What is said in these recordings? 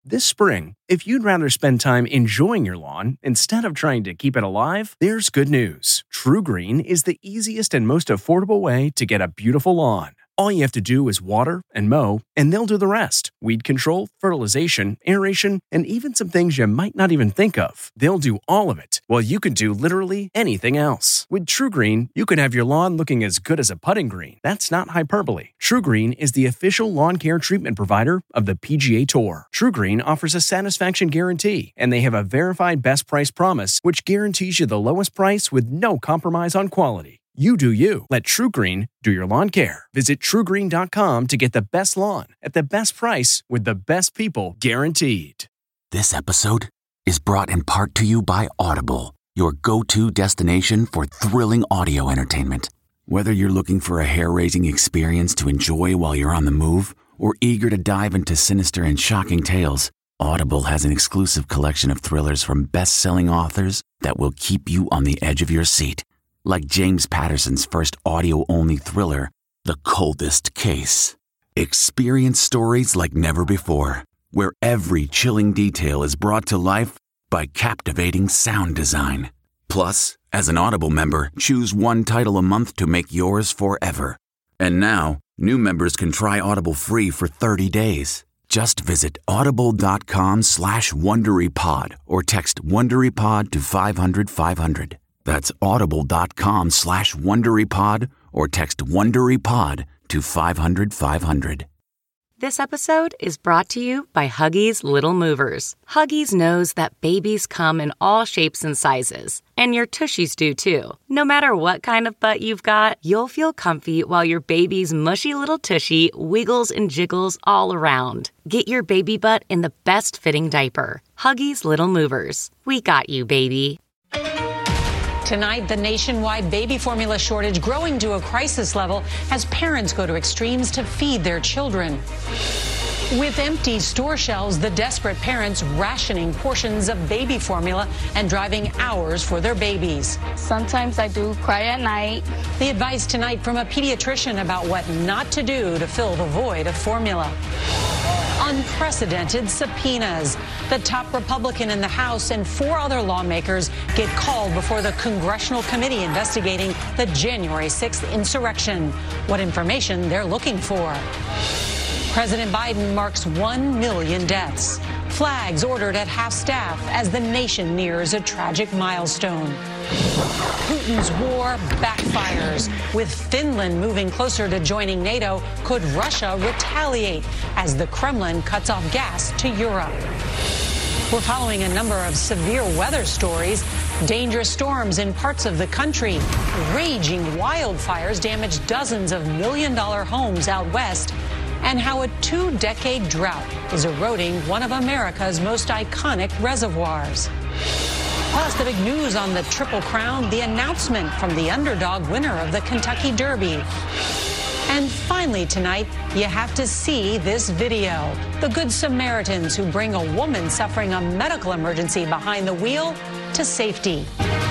This spring, if you'd rather spend time enjoying your lawn instead of trying to keep it alive, there's good news. TruGreen is the easiest and most affordable way to get a beautiful lawn. All you have to do is water and mow, and they'll do the rest. Weed control, fertilization, aeration, and even some things you might not even think of. They'll do all of it, while you can do literally anything else. With TruGreen, you can have your lawn looking as good as a putting green. That's not hyperbole. TruGreen is the official lawn care treatment provider of the PGA Tour. TruGreen offers a satisfaction guarantee, and they have a verified best price promise, which guarantees you the lowest price with no compromise on quality. You do you. Let TruGreen do your lawn care. Visit TruGreen.com to get the best lawn at the best price with the best people guaranteed. This episode is brought in part to you by Audible, your go-to destination for thrilling audio entertainment. Whether you're looking for a hair-raising experience to enjoy while you're on the move or eager to dive into sinister and shocking tales, Audible has an exclusive collection of thrillers from best-selling authors that will keep you on the edge of your seat. Like James Patterson's first audio-only thriller, The Coldest Case. Experience stories like never before, where every chilling detail is brought to life by captivating sound design. Plus, as an Audible member, choose one title a month to make yours forever. And now, new members can try Audible free for 30 days. Just visit audible.com/WonderyPod or text WonderyPod to 500-500. That's audible.com/WonderyPod or text WonderyPod to 500-500. This episode is brought to you by Huggies Little Movers. Huggies knows that babies come in all shapes and sizes, and your tushies do too. No matter what kind of butt you've got, you'll feel comfy while your baby's mushy little tushy wiggles and jiggles all around. Get your baby butt in the best fitting diaper. Huggies Little Movers. We got you, baby. Tonight, the nationwide baby formula shortage growing to a crisis level as parents go to extremes to feed their children. With empty store shelves, the desperate parents rationing portions of baby formula and driving hours for their babies. Sometimes I do cry at night. The advice tonight from a pediatrician about what not to do to fill the void of formula. Unprecedented subpoenas. The top Republican in the House and 4 other lawmakers get called before the congressional committee investigating the January 6th insurrection. What information they're looking for. President Biden marks 1 million deaths. Flags ordered at half-staff as the nation nears a tragic milestone. Putin's war backfires. With Finland moving closer to joining NATO, could Russia retaliate as the Kremlin cuts off gas to Europe? We're following a number of severe weather stories. Dangerous storms in parts of the country. Raging wildfires damaged dozens of million-dollar homes out west. And how a 2-decade drought is eroding one of America's most iconic reservoirs. Plus, the big news on the Triple Crown, the announcement from the underdog winner of the Kentucky Derby. And finally tonight, you have to see this video. The Good Samaritans who bring a woman suffering a medical emergency behind the wheel to safety.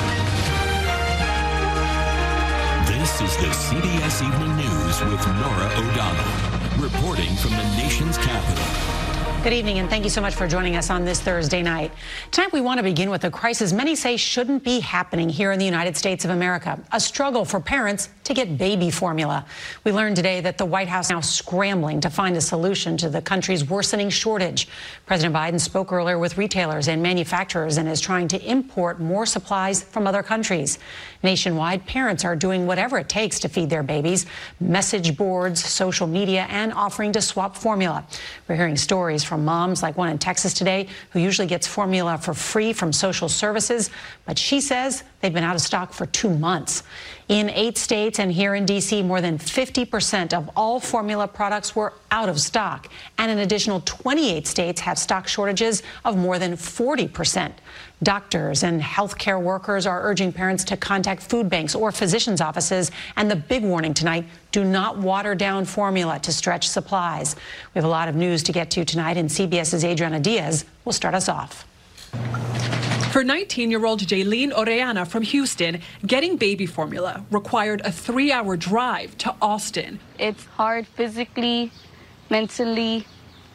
This is the CBS Evening News with Norah O'Donnell. Reporting from the nation's capital. Good evening, and thank you so much for joining us on this Thursday night. Tonight, we want to begin with a crisis many say shouldn't be happening here in the United States of America, a struggle for parents to get baby formula. We learned today that the White House now scrambling to find a solution to the country's worsening shortage. President Biden spoke earlier with retailers and manufacturers and is trying to import more supplies from other countries. Nationwide, parents are doing whatever it takes to feed their babies, message boards, social media, and offering to swap formula. We're hearing stories from moms like one in Texas today who usually gets formula for free from social services, but she says they've been out of stock for 2 months. In 8 states and here in D.C., more than 50% of all formula products were out of stock, and an additional 28 states have stock shortages of more than 40%. Doctors and healthcare workers are urging parents to contact food banks or physicians' offices. And the big warning tonight, do not water down formula to stretch supplies. We have a lot of news to get to tonight, and CBS's Adriana Diaz will start us off. For 19-year-old Jaylene Orellana from Houston, getting baby formula required a 3-hour drive to Austin. It's hard physically, mentally,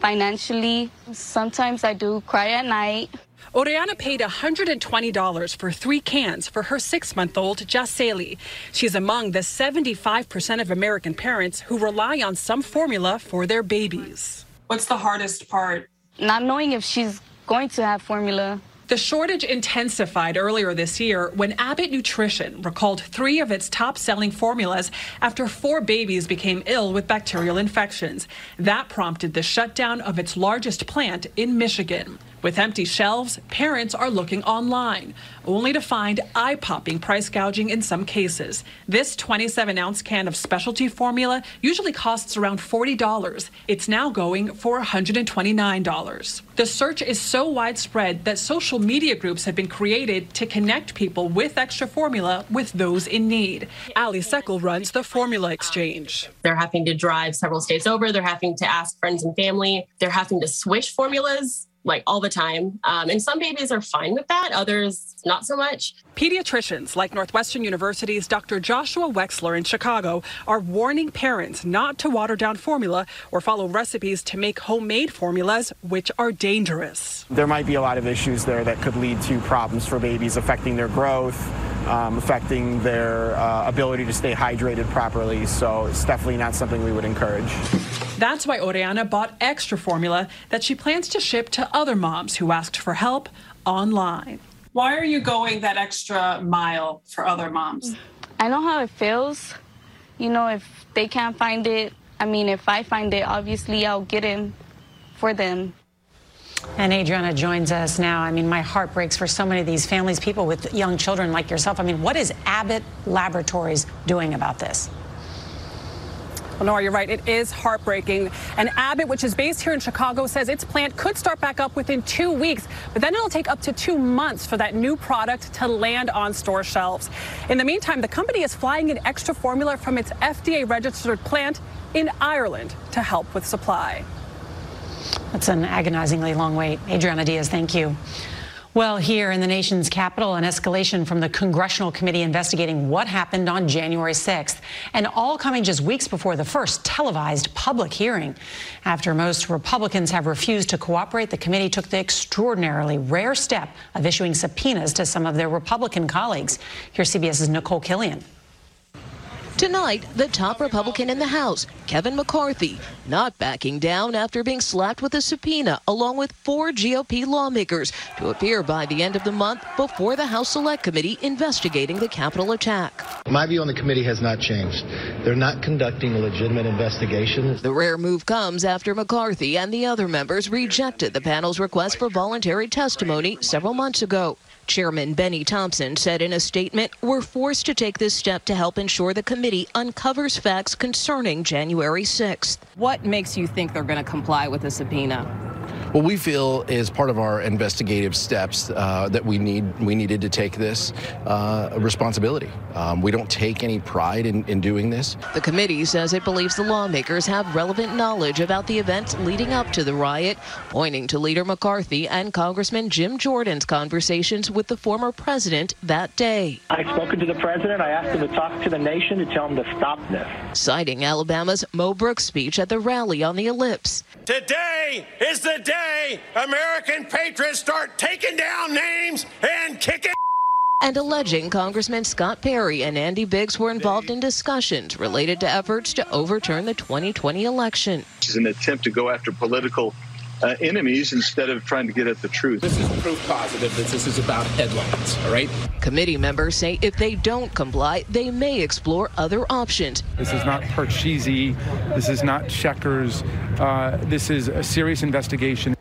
financially. Sometimes I do cry at night. Oriana paid $120 for 3 cans for her 6-month-old Jaseli. She's among the 75% of American parents who rely on some formula for their babies. What's the hardest part? Not knowing if she's going to have formula. The shortage intensified earlier this year when Abbott Nutrition recalled 3 of its top-selling formulas after 4 babies became ill with bacterial infections. That prompted the shutdown of its largest plant in Michigan. With empty shelves, parents are looking online, only to find eye-popping price gouging in some cases. This 27-ounce can of specialty formula usually costs around $40. It's now going for $129. The search is so widespread that social media groups have been created to connect people with extra formula with those in need. Ali Seckel runs the Formula Exchange. They're having to drive several states over. They're having to ask friends and family. They're having to switch formulas like all the time. And some babies are fine with that, others not so much. Pediatricians like Northwestern University's Dr. Joshua Wexler in Chicago are warning parents not to water down formula or follow recipes to make homemade formulas, which are dangerous. There might be a lot of issues there that could lead to problems for babies, affecting their growth, affecting their ability to stay hydrated properly. So it's definitely not something we would encourage. That's why Oriana bought extra formula that she plans to ship to other moms who asked for help online. Why are you going that extra mile for other moms? I know how it feels. You know, if they can't find it, if I find it, obviously I'll get it for them. And Adriana joins us now. My heart breaks for so many of these families, people with young children like yourself. What is Abbott Laboratories doing about this? Well, Nora, you're right. It is heartbreaking. And Abbott, which is based here in Chicago, says its plant could start back up within 2 weeks, but then it'll take up to 2 months for that new product to land on store shelves. In the meantime, the company is flying in extra formula from its FDA-registered plant in Ireland to help with supply. That's an agonizingly long wait. Adriana Diaz, thank you. Well, here in the nation's capital, an escalation from the Congressional Committee investigating what happened on January 6th, and all coming just weeks before the first televised public hearing. After most Republicans have refused to cooperate, the committee took the extraordinarily rare step of issuing subpoenas to some of their Republican colleagues. Here's CBS's Nicole Killian. Tonight, the top Republican in the House, Kevin McCarthy, not backing down after being slapped with a subpoena along with 4 GOP lawmakers to appear by the end of the month before the House Select Committee investigating the Capitol attack. My view on the committee has not changed. They're not conducting a legitimate investigation. The rare move comes after McCarthy and the other members rejected the panel's request for voluntary testimony several months ago. Chairman Benny Thompson said in a statement, "We're forced to take this step to help ensure the committee uncovers facts concerning January 6th. What makes you think they're going to comply with the subpoena? What we feel is part of our investigative steps that we needed to take this responsibility. We don't take any pride in doing this. The committee says it believes the lawmakers have relevant knowledge about the events leading up to the riot, pointing to Leader McCarthy and Congressman Jim Jordan's conversations with the former president that day. I've spoken to the president. I asked him to talk to the nation to tell him to stop this. Citing Alabama's Mo Brooks speech at the rally on the Ellipse. Today is the day American patriots start taking down names and kicking. And alleging Congressman Scott Perry and Andy Biggs were involved in discussions related to efforts to overturn the 2020 election. It's an attempt to go after political enemies instead of trying to get at the truth. This is proof positive that this is about headlines, all right? Committee members say if they don't comply, they may explore other options. This is not Parcheesi. This is not checkers. This is a serious investigation.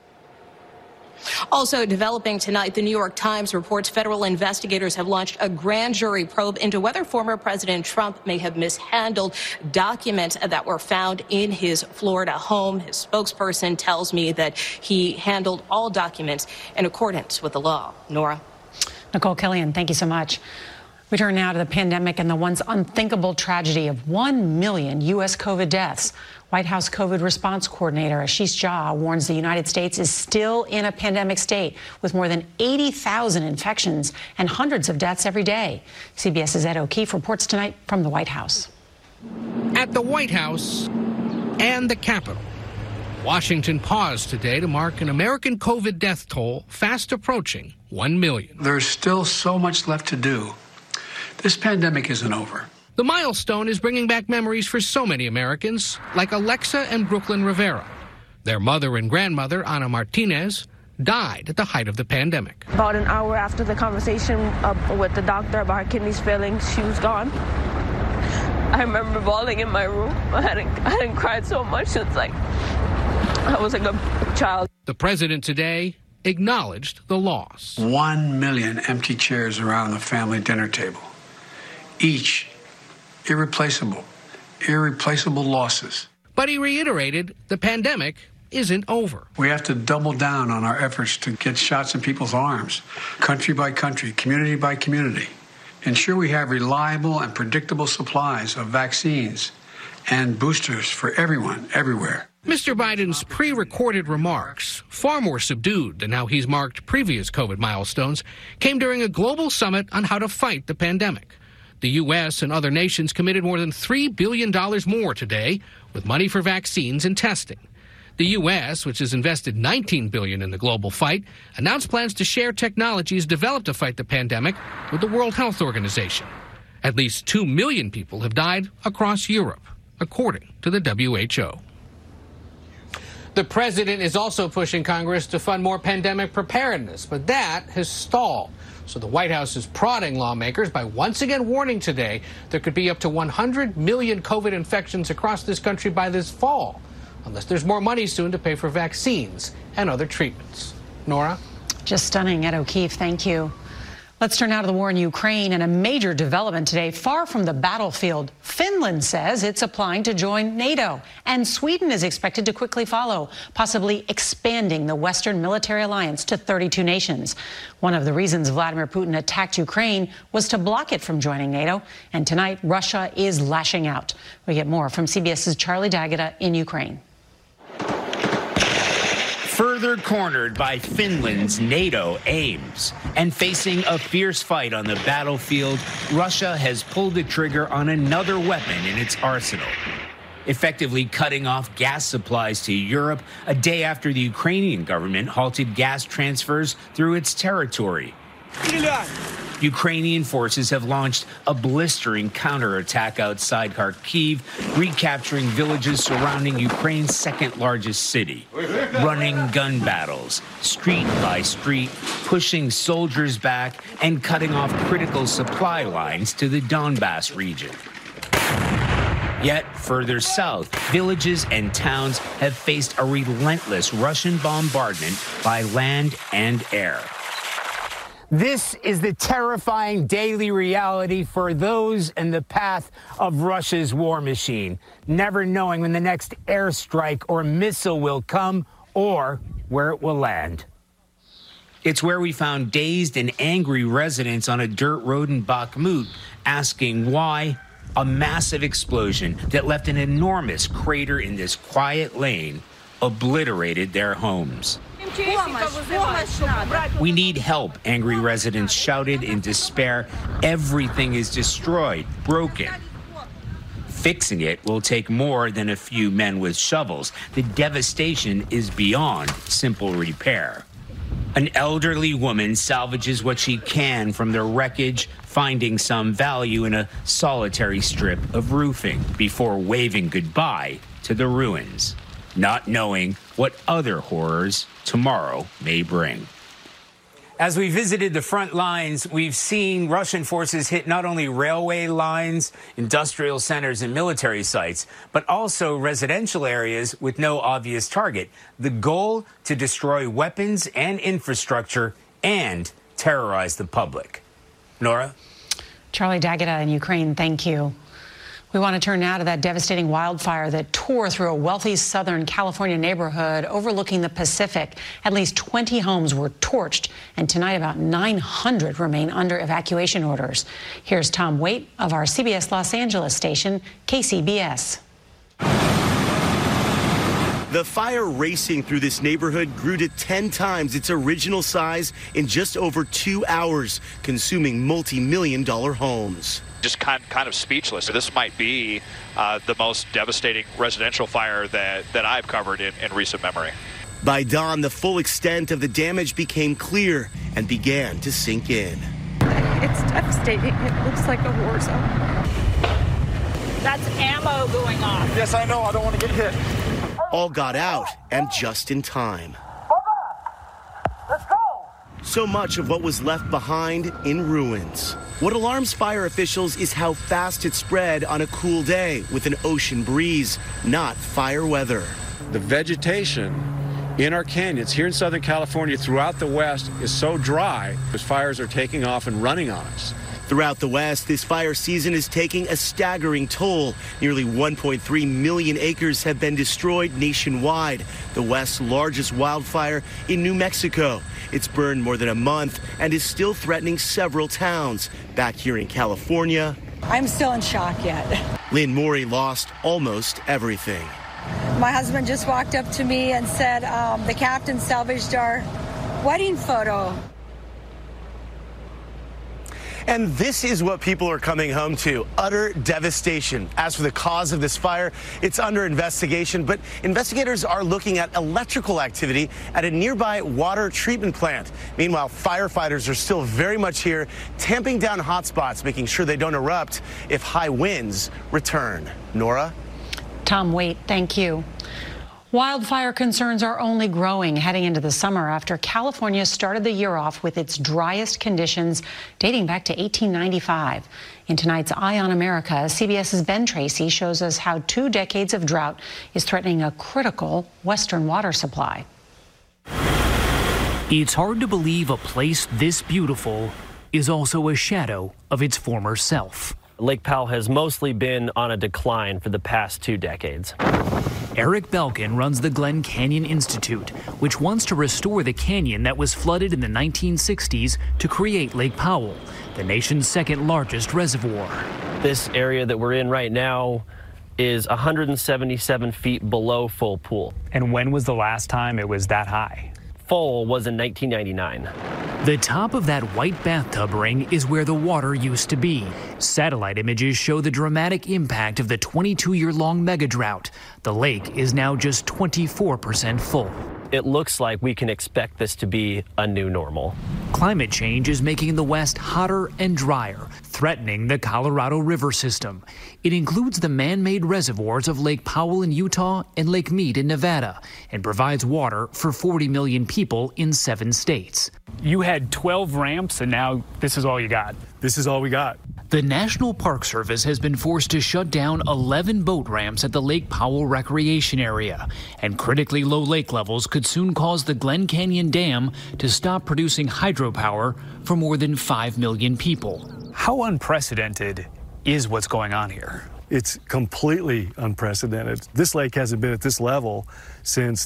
Also developing tonight, the New York Times reports federal investigators have launched a grand jury probe into whether former President Trump may have mishandled documents that were found in his Florida home. His spokesperson tells me that he handled all documents in accordance with the law. Nora. Nicole Killian, thank you so much. We turn now to the pandemic and the once unthinkable tragedy of 1 million U.S. COVID deaths. White House COVID response coordinator Ashish Jha warns the United States is still in a pandemic state with more than 80,000 infections and hundreds of deaths every day. CBS's Ed O'Keefe reports tonight from the White House. At the White House and the Capitol, Washington paused today to mark an American COVID death toll fast approaching 1 million. There's still so much left to do. This pandemic isn't over. The milestone is bringing back memories for so many Americans, like Alexa and Brooklyn Rivera. Their mother and grandmother, Ana Martinez, died at the height of the pandemic. About an hour after the conversation with the doctor about her kidneys failing, she was gone. I remember bawling in my room. I hadn't cried so much since I was like a child. The president today acknowledged the loss. 1 million empty chairs around the family dinner table. Each irreplaceable losses. But he reiterated the pandemic isn't over. We have to double down on our efforts to get shots in people's arms, country by country, community by community. Ensure we have reliable and predictable supplies of vaccines and boosters for everyone, everywhere. Mr. Biden's pre-recorded remarks, far more subdued than how he's marked previous COVID milestones, came during a global summit on how to fight the pandemic. The U.S. and other nations committed more than $3 billion more today with money for vaccines and testing. The U.S., which has invested $19 billion in the global fight, announced plans to share technologies developed to fight the pandemic with the World Health Organization. At least 2 million people have died across Europe, according to the WHO. The president is also pushing Congress to fund more pandemic preparedness, but that has stalled. So the White House is prodding lawmakers by once again warning today there could be up to 100 million COVID infections across this country by this fall, unless there's more money soon to pay for vaccines and other treatments. Nora? Just stunning, Ed O'Keefe. Thank you. Let's turn now to the war in Ukraine and a major development today far from the battlefield. Finland says it's applying to join NATO, and Sweden is expected to quickly follow, possibly expanding the Western military alliance to 32 nations. One of the reasons Vladimir Putin attacked Ukraine was to block it from joining NATO, and tonight Russia is lashing out. We get more from CBS's Charlie D'Agata in Ukraine. Further cornered by Finland's NATO aims and facing a fierce fight on the battlefield, Russia has pulled the trigger on another weapon in its arsenal, effectively cutting off gas supplies to Europe a day after the Ukrainian government halted gas transfers through its territory. Ukrainian forces have launched a blistering counterattack outside Kharkiv, recapturing villages surrounding Ukraine's second-largest city, running gun battles, street by street, pushing soldiers back and cutting off critical supply lines to the Donbas region. Yet further south, villages and towns have faced a relentless Russian bombardment by land and air. This is the terrifying daily reality for those in the path of Russia's war machine, never knowing when the next airstrike or missile will come or where it will land. It's where we found dazed and angry residents on a dirt road in Bakhmut asking why a massive explosion that left an enormous crater in this quiet lane obliterated their homes. We need help, angry residents shouted in despair. Everything is destroyed, broken. Fixing it will take more than a few men with shovels. The devastation is beyond simple repair. An elderly woman salvages what she can from the wreckage, finding some value in a solitary strip of roofing before waving goodbye to the ruins, not knowing what other horrors tomorrow may bring. As we visited the front lines, we've seen Russian forces hit not only railway lines, industrial centers, and military sites, but also residential areas with no obvious target. The goal to destroy weapons and infrastructure and terrorize the public. Nora? Charlie D'Agata in Ukraine, thank you. We want to turn now to that devastating wildfire that tore through a wealthy Southern California neighborhood overlooking the Pacific. At least 20 homes were torched, and tonight about 900 remain under evacuation orders. Here's Tom Waite of our CBS Los Angeles station, KCBS. The fire racing through this neighborhood grew to 10 times its original size in just over 2 hours, consuming multi-million-dollar homes. Just kind of speechless. This might be the most devastating residential fire that I've covered in recent memory. By dawn, the full extent of the damage became clear and began to sink in. It's devastating. It looks like a war zone. That's ammo going off. Yes, I know. I don't want to get hit. All got out, and just in time. Let's go! So much of what was left behind in ruins. What alarms fire officials is how fast it spread on a cool day with an ocean breeze, not fire weather. The vegetation in our canyons here in Southern California, throughout the West, is so dry as fires are taking off and running on us. Throughout the West, this fire season is taking a staggering toll. Nearly 1.3 million acres have been destroyed nationwide. The West's largest wildfire in New Mexico. It's burned more than a month and is still threatening several towns. Back here in California, I'm still in shock yet. Lynn Morey lost almost everything. My husband just walked up to me and said, the captain salvaged our wedding photo. And this is what people are coming home to, utter devastation. As for the cause of this fire, it's under investigation, but investigators are looking at electrical activity at a nearby water treatment plant. Meanwhile, firefighters are still very much here, tamping down hotspots, making sure they don't erupt if high winds return. Nora? Tom Waite, thank you. Wildfire concerns are only growing heading into the summer after California started the year off with its driest conditions dating back to 1895. In tonight's Eye on America, CBS's Ben Tracy shows us how 2 decades of drought is threatening a critical western water supply. It's hard to believe a place this beautiful is also a shadow of its former self. Lake Powell has mostly been on a decline for the past 2 decades. Eric Belkin runs the Glen Canyon Institute, which wants to restore the canyon that was flooded in the 1960s to create Lake Powell, the nation's second largest reservoir. This area that we're in right now is 177 feet below full pool. And when was the last time it was that high? Full was in 1999. The top of that white bathtub ring is where the water used to be. Satellite images show the dramatic impact of the 22-year-long mega drought. The lake is now just 24% full. It looks like we can expect this to be a new normal. Climate change is making the West hotter and drier, threatening the Colorado River system. It includes the man-made reservoirs of Lake Powell in Utah and Lake Mead in Nevada, and provides water for 40 million people in 7 states. You had 12 ramps, and now this is all you got. This is all we got. The National Park Service has been forced to shut down 11 boat ramps at the Lake Powell recreation area, and critically low lake levels could soon cause the Glen Canyon Dam to stop producing hydropower for more than 5 million people. How unprecedented is what's going on here? It's completely unprecedented. This lake hasn't been at this level since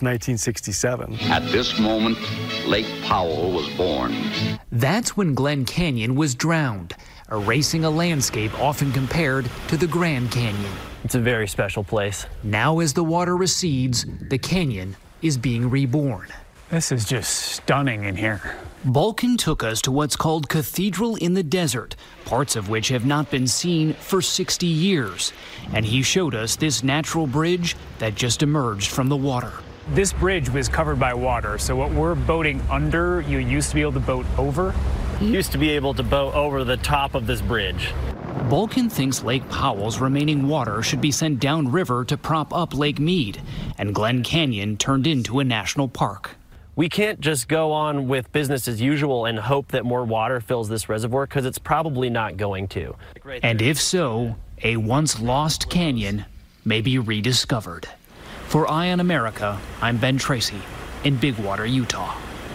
1967. At this moment, Lake Powell was born. That's when Glen Canyon was drowned, erasing a landscape often compared to the Grand Canyon. It's a very special place. Now as the water recedes, the canyon is being reborn. This is just stunning in here. Balkan took us to what's called Cathedral in the Desert, parts of which have not been seen for 60 years. And he showed us this natural bridge that just emerged from the water. This bridge was covered by water, so what we're boating under, you used to be able to boat over? You used to be able to boat over the top of this bridge. Balkan thinks Lake Powell's remaining water should be sent downriver to prop up Lake Mead, and Glen Canyon turned into a national park. We can't just go on with business as usual and hope that more water fills this reservoir, because it's probably not going to. And if so, a once lost canyon may be rediscovered. For Eye on America, I'm Ben Tracy in Big Water, Utah.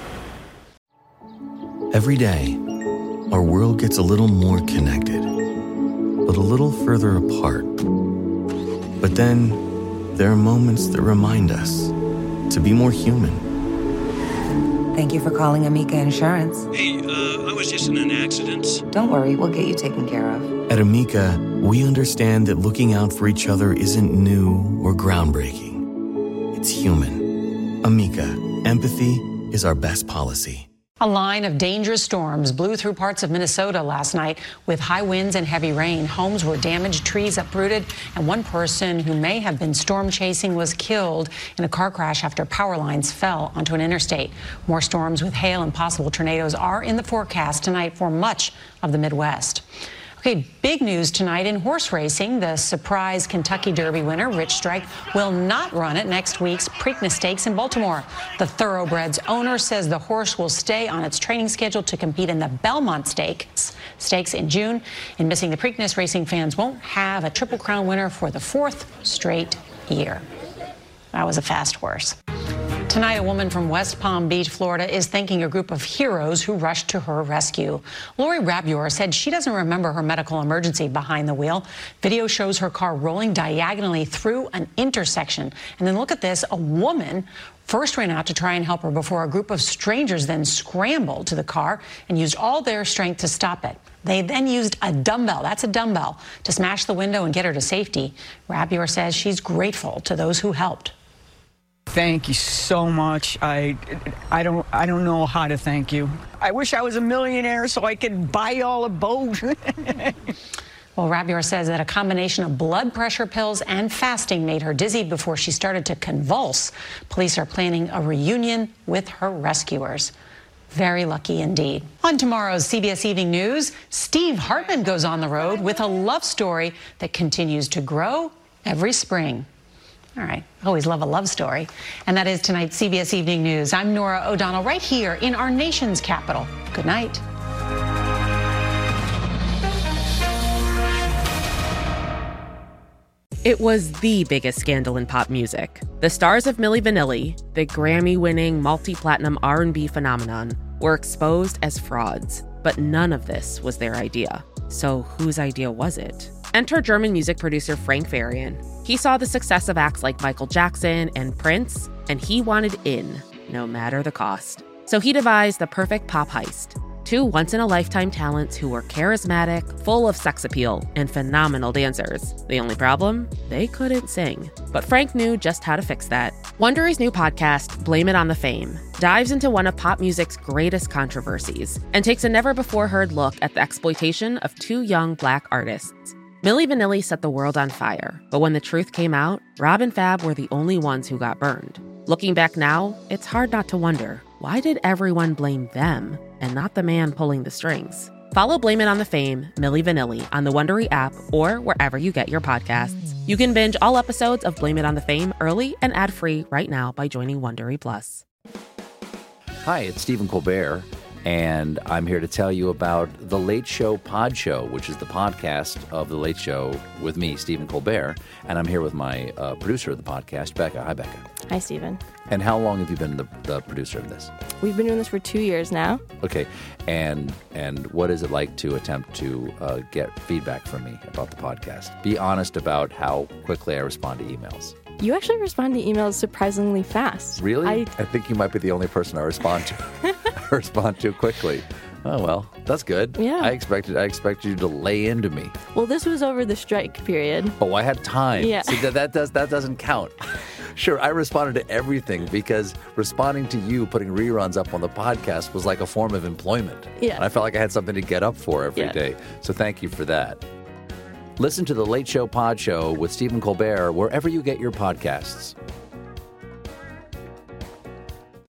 Every day, our world gets a little more connected, but a little further apart. But then, there are moments that remind us to be more human. Thank you for calling Amica Insurance. Hey, I was just in an accident. Don't worry, we'll get you taken care of. At Amica, we understand that looking out for each other isn't new or groundbreaking. It's human. Amica, empathy is our best policy. A line of dangerous storms blew through parts of Minnesota last night with high winds and heavy rain. Homes were damaged, trees uprooted, and one person who may have been storm chasing was killed in a car crash after power lines fell onto an interstate. More storms with hail and possible tornadoes are in the forecast tonight for much of the Midwest. Okay, big news tonight in horse racing. The surprise Kentucky Derby winner, Rich Strike, will not run at next week's Preakness Stakes in Baltimore. The Thoroughbred's owner says the horse will stay on its training schedule to compete in the Belmont Stakes in June. In missing the Preakness, racing fans won't have a Triple Crown winner for the 4th straight year. That was a fast horse. Tonight, a woman from West Palm Beach, Florida, is thanking a group of heroes who rushed to her rescue. Lori Rabior said she doesn't remember her medical emergency behind the wheel. Video shows her car rolling diagonally through an intersection. And then look at this. A woman first ran out to try and help her before a group of strangers then scrambled to the car and used all their strength to stop it. They then used a dumbbell, that's a dumbbell, to smash the window and get her to safety. Rabior says she's grateful to those who helped. Thank you so much. I don't know how to thank you. I wish I was a millionaire so I could buy y'all a boat. Well, Rabior says that a combination of blood pressure pills and fasting made her dizzy before she started to convulse. Police are planning a reunion with her rescuers. Very lucky indeed. On tomorrow's CBS Evening News, Steve Hartman goes on the road with a love story that continues to grow every spring. All right, always love a love story. And that is tonight's CBS Evening News. I'm Norah O'Donnell right here in our nation's capital. Good night. It was the biggest scandal in pop music. The stars of Milli Vanilli, the Grammy-winning multi-platinum R&B phenomenon, were exposed as frauds. But none of this was their idea. So whose idea was it? Enter German music producer Frank Farian. He saw the success of acts like Michael Jackson and Prince, and he wanted in, no matter the cost. So he devised the perfect pop heist. Two once-in-a-lifetime talents who were charismatic, full of sex appeal, and phenomenal dancers. The only problem? They couldn't sing. But Frank knew just how to fix that. Wondery's new podcast, Blame It on the Fame, dives into one of pop music's greatest controversies and takes a never-before-heard look at the exploitation of two young Black artists. Milli Vanilli set the world on fire, but when the truth came out, Rob and Fab were the only ones who got burned. Looking back now, it's hard not to wonder, why did everyone blame them and not the man pulling the strings? Follow Blame It on the Fame, Milli Vanilli, on the Wondery app or wherever you get your podcasts. You can binge all episodes of Blame It on the Fame early and ad-free right now by joining Wondery Plus. Hi, it's Stephen Colbert. And I'm here to tell you about The Late Show Pod Show, which is the podcast of The Late Show with me, Stephen Colbert. And I'm here with my producer of the podcast, Becca. Hi, Becca. Hi, Stephen. And how long have you been the producer of this? We've been doing this for 2 years now. Okay. And what is it like to attempt to get feedback from me about the podcast? Be honest about how quickly I respond to emails. You actually respond to emails surprisingly fast. Really? I think you might be the only person I respond to. I respond to quickly. Oh, well, that's good. Yeah. I expected you to lay into me. Well, this was over the strike period. Oh, I had time. Yeah. See, that doesn't count. Sure, I responded to everything because responding to you putting reruns up on the podcast was like a form of employment. Yeah. And I felt like I had something to get up for every day. So thank you for that. Listen to The Late Show Pod Show with Stephen Colbert wherever you get your podcasts.